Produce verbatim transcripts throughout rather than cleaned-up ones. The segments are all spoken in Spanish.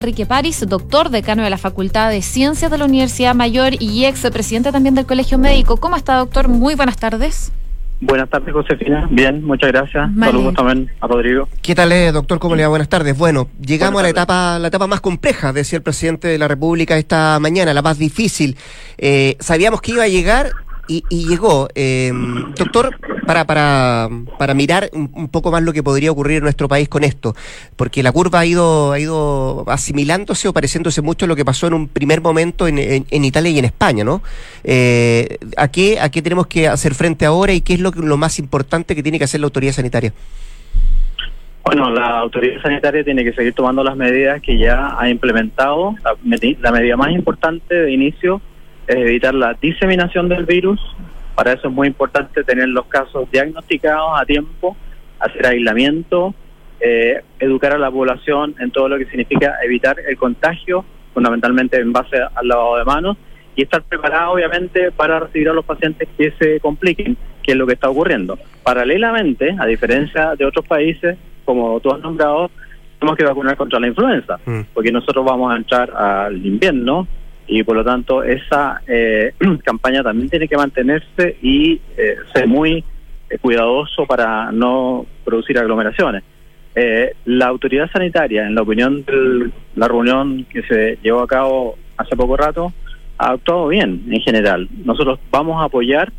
Enrique París, doctor, decano de la Facultad de Ciencias de la Universidad Mayor y ex presidente también del Colegio Médico. ¿Cómo está, doctor? Muy buenas tardes. Buenas tardes, Josefina. Bien, muchas gracias. Vale. Saludos también a Rodrigo. ¿Qué tal, eh, doctor? ¿Cómo le va? Buenas tardes. Bueno, llegamos Buenas a la etapa la etapa más compleja, decía el presidente de la República esta mañana, la más difícil. Eh, sabíamos que iba a llegar y, y llegó. Eh, doctor, para para para mirar un, un poco más lo que podría ocurrir en nuestro país con esto, porque la curva ha ido ha ido asimilándose o pareciéndose mucho a lo que pasó en un primer momento en, en, en Italia y en España, ¿no? Eh, ¿a qué a qué tenemos que hacer frente ahora y qué es lo, lo más importante que tiene que hacer la autoridad sanitaria? Bueno, la autoridad sanitaria tiene que seguir tomando las medidas que ya ha implementado. La, med- la medida más importante de inicio es evitar la diseminación del virus. Para eso es muy importante tener los casos diagnosticados a tiempo, hacer aislamiento, eh, educar a la población en todo lo que significa evitar el contagio, fundamentalmente en base al lavado de manos, y estar preparado obviamente para recibir a los pacientes que se compliquen, que es lo que está ocurriendo. Paralelamente, a diferencia de otros países, como tú has nombrado, tenemos que vacunar contra la influenza, mm. porque nosotros vamos a entrar al invierno, y por lo tanto esa eh, campaña también tiene que mantenerse y eh, ser muy eh, cuidadoso para no producir aglomeraciones. Eh, la autoridad sanitaria, en la opinión de la reunión que se llevó a cabo hace poco rato, ha actuado bien en general. Nosotros vamos a apoyar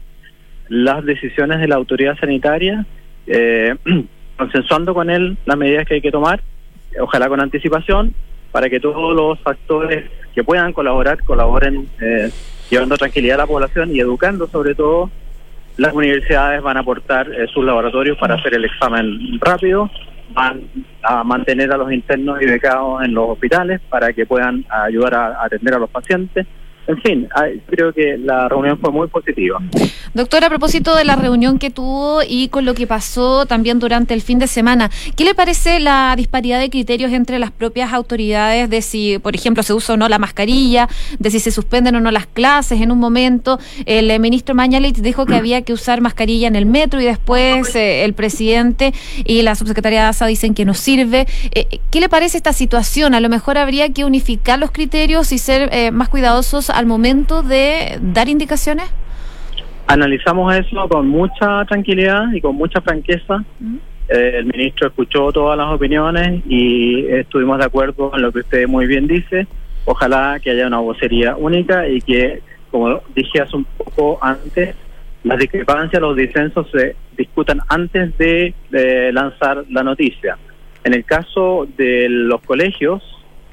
las decisiones de la autoridad sanitaria, eh, consensuando con él las medidas que hay que tomar, ojalá con anticipación, para que todos los factores que puedan colaborar, colaboren eh, llevando tranquilidad a la población y educando sobre todo. Las universidades van a aportar eh, sus laboratorios para hacer el examen rápido, van a mantener a los internos y becados en los hospitales para que puedan ayudar a, a atender a los pacientes. En fin, creo que la reunión fue muy positiva. Doctor, a propósito de la reunión que tuvo y con lo que pasó también durante el fin de semana, ¿qué le parece la disparidad de criterios entre las propias autoridades de si, por ejemplo, se usa o no la mascarilla, de si se suspenden o no las clases en un momento? El eh, ministro Mañalich dijo que había que usar mascarilla en el metro y después eh, el presidente y la subsecretaria Daza dicen que no sirve. Eh, ¿Qué le parece esta situación? A lo mejor habría que unificar los criterios y ser eh, más cuidadosos al momento de dar indicaciones. Analizamos eso con mucha tranquilidad y con mucha franqueza. Uh-huh. Eh, el ministro escuchó todas las opiniones y estuvimos de acuerdo en lo que usted muy bien dice. Ojalá que haya una vocería única y que, como dije hace un poco antes, las discrepancias, los disensos se discutan antes de, de lanzar la noticia. En el caso de los colegios,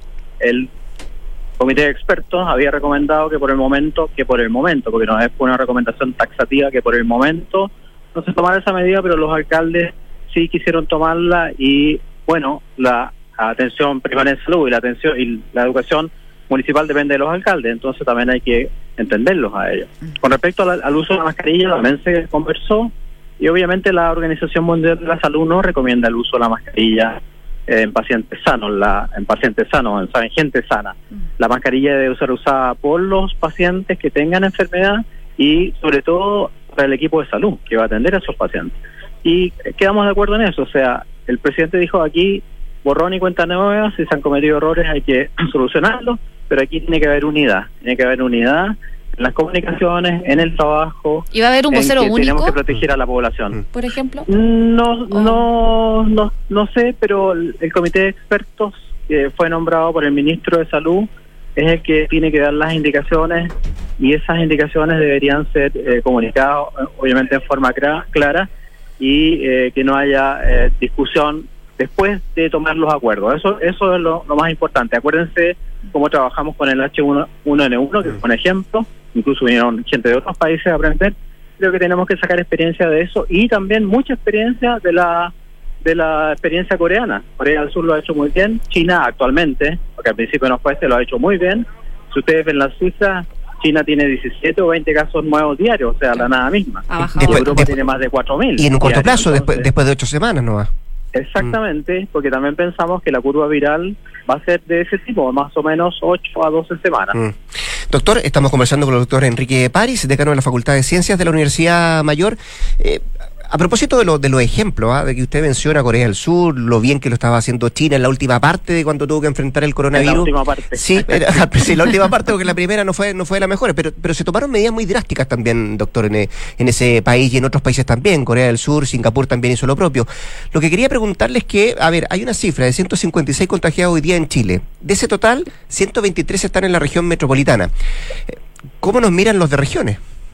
el comité de expertos había recomendado que por el momento, que por el momento, porque no es una recomendación taxativa, que por el momento no se tomara esa medida, pero los alcaldes sí quisieron tomarla y, bueno, la atención primaria en salud y la atención y la educación municipal depende de los alcaldes, entonces también hay que entenderlos a ellos. Con respecto al, al uso de la mascarilla, también se conversó y obviamente la Organización Mundial de la Salud no recomienda el uso de la mascarilla en pacientes sanos, la, en pacientes sanos, en, en gente sana. La mascarilla debe ser usada por los pacientes que tengan enfermedad y sobre todo para el equipo de salud que va a atender a esos pacientes. Y quedamos de acuerdo en eso, o sea, el presidente dijo aquí, borrón y cuenta nueva, si se han cometido errores hay que solucionarlos, pero aquí tiene que haber unidad, tiene que haber unidad en las comunicaciones, en el trabajo. ¿Y va a haber un vocero único? Tenemos que proteger a la población. Por ejemplo. No, no, no, no sé, pero el, el comité de expertos que fue nombrado por el ministro de Salud es el que tiene que dar las indicaciones y esas indicaciones deberían ser eh, comunicadas, obviamente en forma cra- clara y eh, que no haya eh, discusión después de tomar los acuerdos. Eso, eso es lo, lo más importante. Acuérdense cómo trabajamos con el H uno N uno, que es un ejemplo. Incluso vinieron gente de otros países a aprender. Creo que tenemos que sacar experiencia de eso y también mucha experiencia de la de la experiencia coreana. Corea del Sur lo ha hecho muy bien. China actualmente, porque al principio no fue este, lo ha hecho muy bien. Si ustedes ven la cifra, China tiene diecisiete o veinte casos nuevos diarios, o sea, la nada misma. Y Europa después, tiene más de cuatro mil. Y en un corto diarios, plazo, entonces, después, después de ocho semanas, ¿no va? Exactamente, porque también pensamos que la curva viral va a ser de ese tipo, más o menos ocho a doce semanas. Mm. Doctor, estamos conversando con el doctor Enrique París, decano de la Facultad de Ciencias de la Universidad Mayor. Eh, A propósito de, lo, de los ejemplos, ¿eh? de que usted menciona Corea del Sur, lo bien que lo estaba haciendo China en la última parte de cuando tuvo que enfrentar el coronavirus. En la última parte. Sí, era, sí, la última parte, porque la primera no fue no fue de las mejores, pero pero se tomaron medidas muy drásticas también, doctor, en, en ese país y en otros países también. Corea del Sur, Singapur también hizo lo propio. Lo que quería preguntarles es que, a ver, hay una cifra de ciento cincuenta y seis contagiados hoy día en Chile. De ese total, ciento veintitrés están en la región metropolitana. ¿Cómo nos miran los de regiones?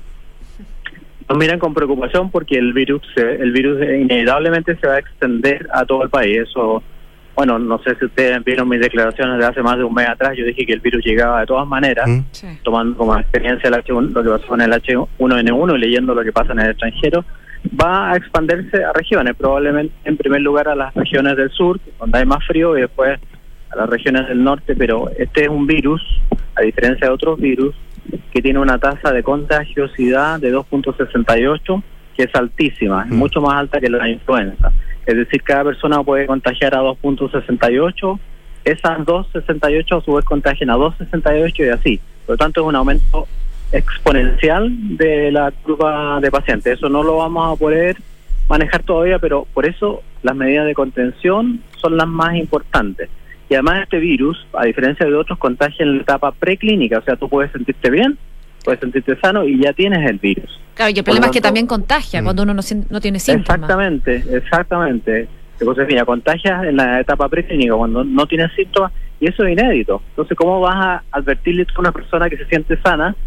Nos miran con preocupación porque el virus se, el virus inevitablemente se va a extender a todo el país. Eso, bueno, no sé si ustedes vieron mis declaraciones de hace más de un mes atrás. Yo dije que el virus llegaba de todas maneras, mm. sí. tomando como experiencia el H uno, lo que pasó con el H uno N uno y leyendo lo que pasa en el extranjero. Va a expandirse a regiones, probablemente en primer lugar a las regiones del sur, donde hay más frío, y después a las regiones del norte. Pero este es un virus, a diferencia de otros virus, que tiene una tasa de contagiosidad de dos punto sesenta y ocho, que es altísima, es mucho más alta que la influenza. Es decir, cada persona puede contagiar a dos punto sesenta y ocho, esas dos punto sesenta y ocho a su vez contagian a dos punto sesenta y ocho y así. Por lo tanto, es un aumento exponencial de la curva de pacientes. Eso no lo vamos a poder manejar todavía, pero por eso las medidas de contención son las más importantes. Y además este virus, a diferencia de otros, contagia en la etapa preclínica, o sea, tú puedes sentirte bien, puedes sentirte sano y ya tienes el virus. Claro, y el problema es que también contagia cuando uno no, no tiene síntomas. Exactamente, exactamente. Entonces, mira, contagias en la etapa preclínica cuando no tienes síntomas, y eso es inédito. Entonces, ¿cómo vas a advertirle a una persona que se siente sana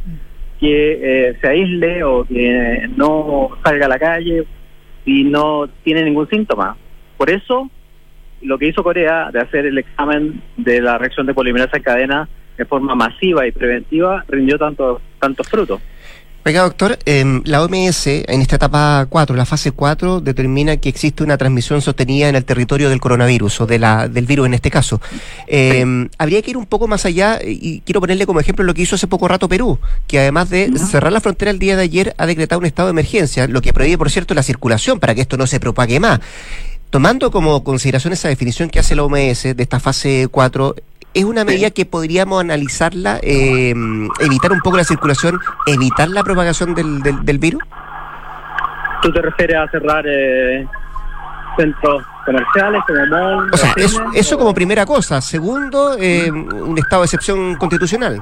que eh, se aísle o que no salga a la calle y no tiene ningún síntoma? Por eso, lo que hizo Corea de hacer el examen de la reacción de polimerasa en cadena de forma masiva y preventiva rindió tanto, tantos frutos. Oiga, doctor, eh, la O M S en esta etapa cuatro, la fase cuatro, determina que existe una transmisión sostenida en el territorio del coronavirus o de la del virus en este caso. Eh, sí. Habría que ir un poco más allá y quiero ponerle como ejemplo lo que hizo hace poco rato Perú, que además de ¿no? cerrar la frontera el día de ayer ha decretado un estado de emergencia, lo que prohíbe, por cierto, la circulación para que esto no se propague más. Tomando como consideración esa definición que hace la O M S de esta fase cuatro, ¿es una medida que podríamos analizarla, eh, evitar un poco la circulación, evitar la propagación del, del, del virus? ¿Tú te refieres a cerrar eh, centros comerciales como malls? O sea, eso, eso como primera cosa. Segundo, eh, un estado de excepción constitucional.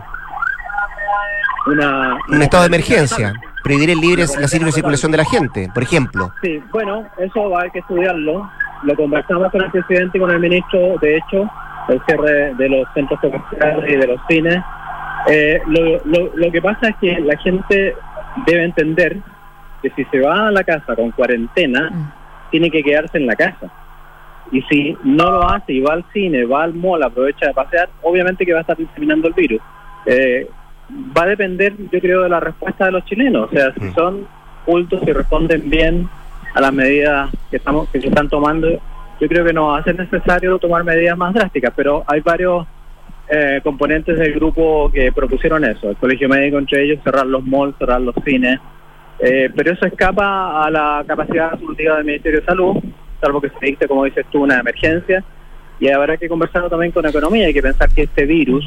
Una, un estado de emergencia. Prohibir el libre, la libre circulación de la gente, por ejemplo. Sí, bueno, eso va a haber que estudiarlo. Lo conversamos con el presidente y con el ministro, de hecho, el cierre de los centros comerciales y de los cines. Eh, lo, lo, lo que pasa es que la gente debe entender que si se va a la casa con cuarentena, mm. tiene que quedarse en la casa. Y si no lo hace y va al cine, va al mall, aprovecha de pasear, obviamente que va a estar diseminando el virus. Eh, va a depender, yo creo, de la respuesta de los chilenos. O sea, si son cultos y responden bien a las medidas que estamos que se están tomando, yo creo que no va a ser necesario tomar medidas más drásticas, pero hay varios eh, componentes del grupo que propusieron eso. El Colegio Médico, entre ellos, cerrar los malls, cerrar los cines, eh, pero eso escapa a la capacidad resolutiva del Ministerio de Salud, salvo que se dicte, como dices tú, una emergencia, y habrá que conversarlo también con economía. Hay que pensar que este virus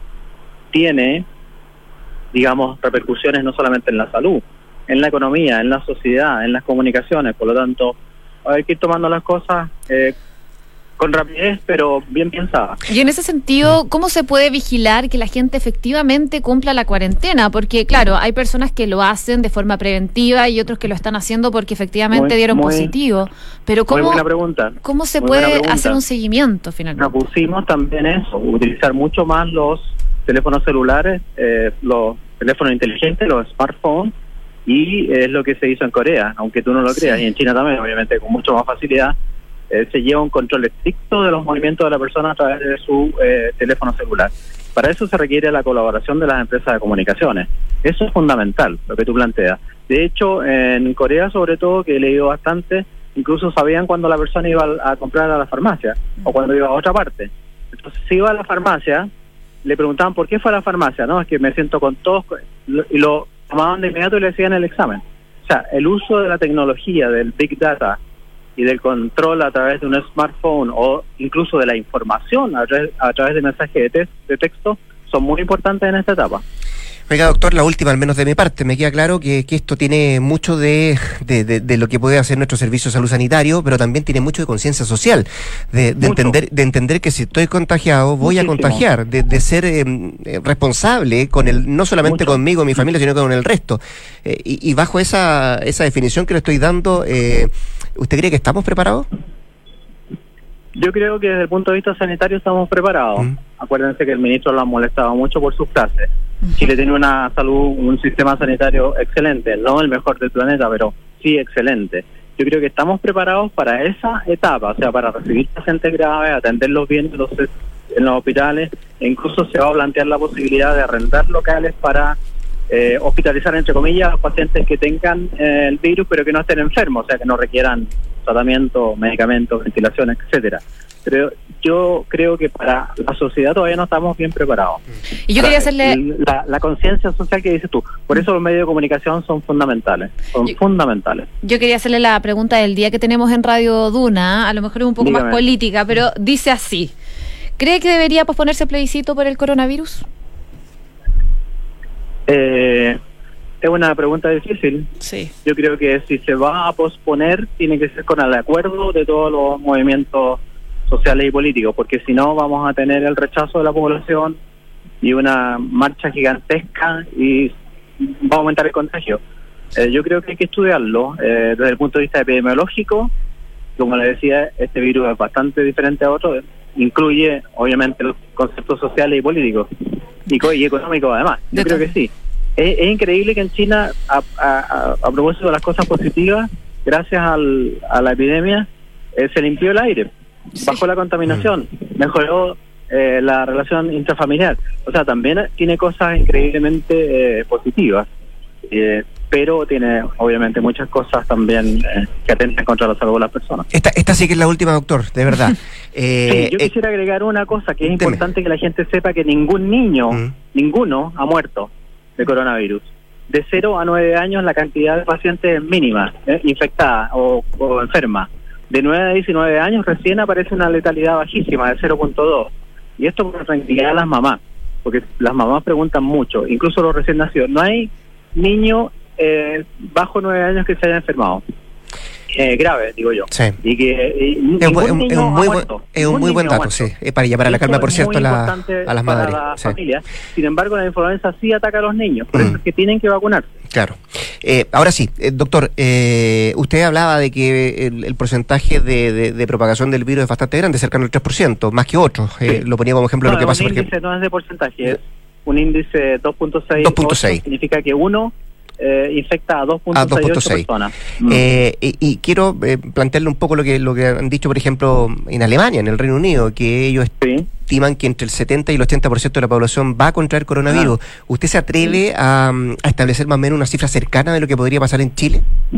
tiene, digamos, repercusiones no solamente en la salud, en la economía, en la sociedad, en las comunicaciones. Por lo tanto, hay que ir tomando las cosas eh, con rapidez, pero bien pensadas. Y en ese sentido, ¿cómo se puede vigilar que la gente efectivamente cumpla la cuarentena? Porque, claro, hay personas que lo hacen de forma preventiva y otros que lo están haciendo porque efectivamente muy, dieron muy, positivo. Pero ¿cómo, muy buena pregunta. ¿cómo se muy puede hacer un seguimiento finalmente? Propusimos también eso, utilizar mucho más los teléfonos celulares, eh, los teléfonos inteligentes, los smartphones, y es lo que se hizo en Corea, aunque tú no lo creas, sí. Y en China también, obviamente, con mucho más facilidad. Eh, se lleva un control estricto de los movimientos de la persona a través de su eh, teléfono celular. Para eso se requiere la colaboración de las empresas de comunicaciones. Eso es fundamental, lo que tú planteas. De hecho, en Corea, sobre todo, que he leído bastante, incluso sabían cuando la persona iba a, a comprar a la farmacia o cuando iba a otra parte. Entonces, si iba a la farmacia, le preguntaban por qué fue a la farmacia. No, es que me siento con tos, y lo tomaban de inmediato y le hacían el examen. O sea, el uso de la tecnología, del Big Data y del control a través de un smartphone o incluso de la información a través, a través de mensajes de, te- de texto son muy importantes en esta etapa. Oiga, doctor, la última, al menos de mi parte, me queda claro que, que esto tiene mucho de, de, de, de lo que puede hacer nuestro servicio de salud sanitario, pero también tiene mucho de conciencia social, de, de entender de entender que si estoy contagiado, voy Muchísimo. a contagiar, de, de ser eh, responsable con el no solamente mucho. conmigo, mi familia, sino con el resto. Eh, y, y bajo esa, esa definición que le estoy dando, eh, ¿usted cree que estamos preparados? Yo creo que desde el punto de vista sanitario estamos preparados. Mm. Acuérdense que el ministro lo ha molestado mucho por sus frases. Mm. Chile tiene una salud, un sistema sanitario excelente, no el mejor del planeta, pero sí excelente. Yo creo que estamos preparados para esa etapa, o sea, para recibir pacientes graves, atenderlos bien en los, en los hospitales, e incluso se va a plantear la posibilidad de arrendar locales para eh, hospitalizar, entre comillas, a los pacientes que tengan eh, el virus, pero que no estén enfermos, o sea, que no requieran tratamiento, medicamentos, ventilación, etcétera. Pero yo creo que para la sociedad todavía no estamos bien preparados. Y yo quería hacerle la, la conciencia social que dices tú. Por eso los medios de comunicación son fundamentales, son yo, fundamentales. Yo quería hacerle la pregunta del día que tenemos en Radio Duna, a lo mejor es un poco Dígame. más política, pero dice así: ¿cree que debería posponerse el plebiscito por el coronavirus? Eh... Es una pregunta difícil. Sí. Yo creo que si se va a posponer, tiene que ser con el acuerdo de todos los movimientos sociales y políticos, porque si no vamos a tener el rechazo de la población y una marcha gigantesca y va a aumentar el contagio. Eh, yo creo que hay que estudiarlo eh, desde el punto de vista epidemiológico. Como le decía, este virus es bastante diferente a otros. Incluye, obviamente, los conceptos sociales y políticos y, co- y económicos, además. Yo de creo t- que sí. Es, es increíble que en China, a, a, a propósito de las cosas positivas, gracias al, a la epidemia, eh, se limpió el aire, sí. bajó la contaminación, mm. mejoró eh, la relación intrafamiliar. O sea, también tiene cosas increíblemente eh, positivas, eh, pero tiene obviamente muchas cosas también eh, que atentan contra la salud de las personas. Esta, esta sí que es la última, doctor, de verdad. eh, sí, yo quisiera eh, agregar una cosa que es deme. importante que la gente sepa, que ningún niño, mm. ninguno ha muerto de coronavirus. De cero a nueve años la cantidad de pacientes es mínima, ¿eh? infectada o, o enferma. De nueve a diecinueve años recién aparece una letalidad bajísima de cero punto dos. Y esto por tranquilidad a las mamás, porque las mamás preguntan mucho, incluso los recién nacidos. No hay niño eh, bajo nueve años que se haya enfermado. Eh, grave, digo yo. Sí. Y que y es, un, es un muy buen, es un muy buen dato, sí. Es para llamar a la calma, por cierto, a, la, a las madres. Para la sí. familia. Sin embargo, la influenza sí ataca a los niños, por mm. eso es que tienen que vacunarse. Claro. Eh, ahora sí, eh, doctor, eh, usted hablaba de que el, el porcentaje de, de, de propagación del virus es bastante grande, cercano al tres por ciento, más que otros. Eh, sí. Lo ponía como ejemplo no, de lo que pasa. Un índice no es de porcentaje, es un índice dos punto seis. dos punto seis. Significa que uno Eh, infecta a dos punto seis personas. Mm. Eh, y, y quiero eh, plantearle un poco lo que lo que han dicho, por ejemplo, en Alemania, en el Reino Unido, que ellos sí. estiman que entre el setenta y el ochenta por ciento de la población va a contraer coronavirus. Ah. ¿Usted se atreve sí. a, a establecer más o menos una cifra cercana de lo que podría pasar en Chile?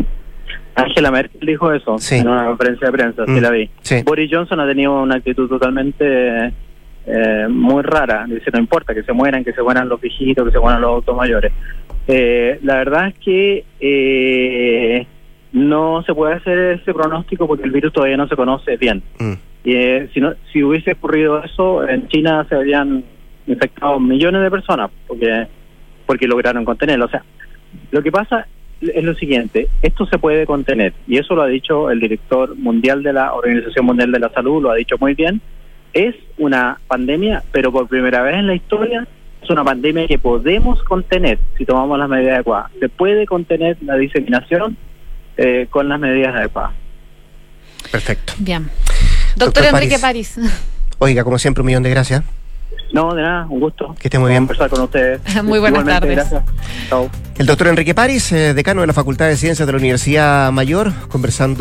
Angela Merkel dijo eso sí. en una conferencia de prensa, mm. sí la vi. Sí. Boris Johnson ha tenido una actitud totalmente eh, muy rara. Dice, no importa que se mueran, que se mueran los viejitos, que se mueran los adultos mayores. Eh, la verdad es que eh, no se puede hacer ese pronóstico porque el virus todavía no se conoce bien. Mm. Y, eh, si, no, si hubiese ocurrido eso, en China se habrían infectado millones de personas porque porque lograron contenerlo. O sea, lo que pasa es lo siguiente: esto se puede contener, y eso lo ha dicho el director mundial de la Organización Mundial de la Salud, lo ha dicho muy bien. Es una pandemia, pero por primera vez en la historia es una pandemia que podemos contener si tomamos las medidas adecuadas. Se puede contener la diseminación eh, con las medidas adecuadas. Perfecto. Bien. Doctor, Doctor Enrique París. París. Oiga, como siempre, un millón de gracias. No, de nada, un gusto. Que esté muy bien. Conversar con ustedes. Muy buenas Igualmente, tardes. Gracias. Chao. El doctor Enrique París, eh, decano de la Facultad de Ciencias de la Universidad Mayor, conversando